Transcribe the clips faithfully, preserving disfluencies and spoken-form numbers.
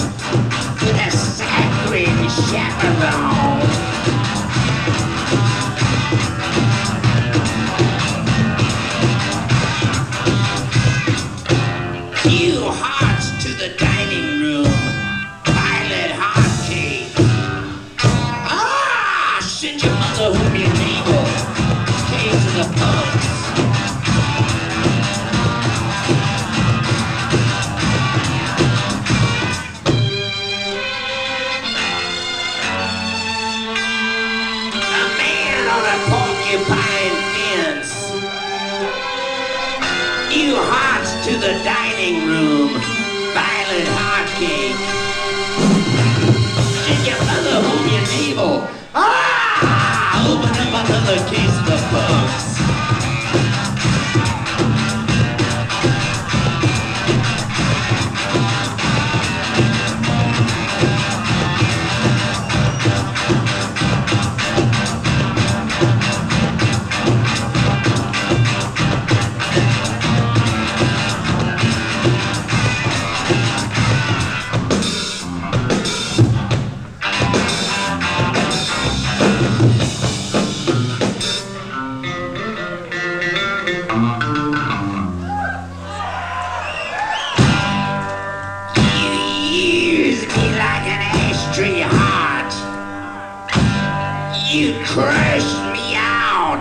with a saccharine chaperone. Few hearts to the dining room, violet heart cake. Ah, send your mother home your neighbor, case of the punks. A man on a porcupine fence. You hearts to the dining room, violet heart cake. Send your mother home your navel. Ah! Open up another case of the punks. You crushed me out,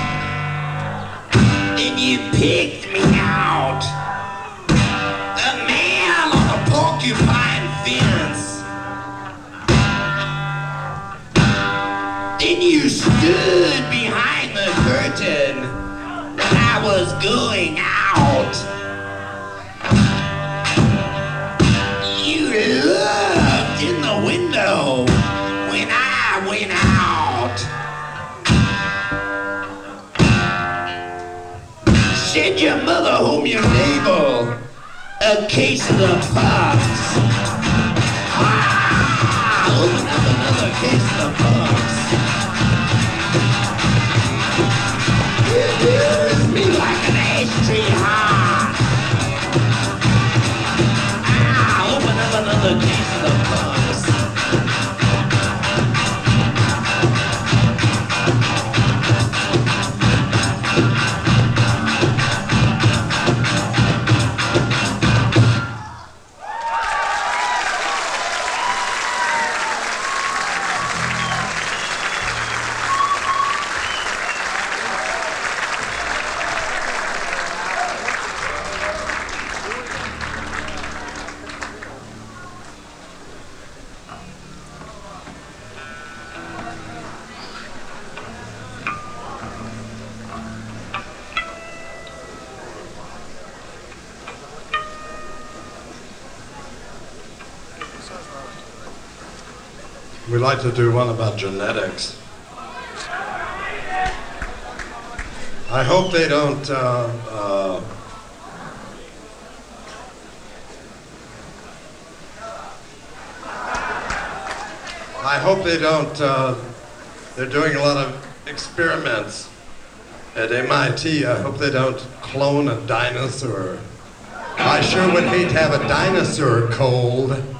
and you picked me out. The man on the porcupine fence. Then you stood behind the curtain when I was going out. You looked in the window when I went out. Send your mother home your navel, a case of the puffs. Ah, open up another case of the puffs. You use me like an ashtray heart. Ah, open up another case of the puffs. We'd like to do one about genetics. I hope they don't uh, uh, I hope they don't uh, they're doing a lot of experiments at M I T. I hope they don't clone a dinosaur. I sure would hate to have a dinosaur cold.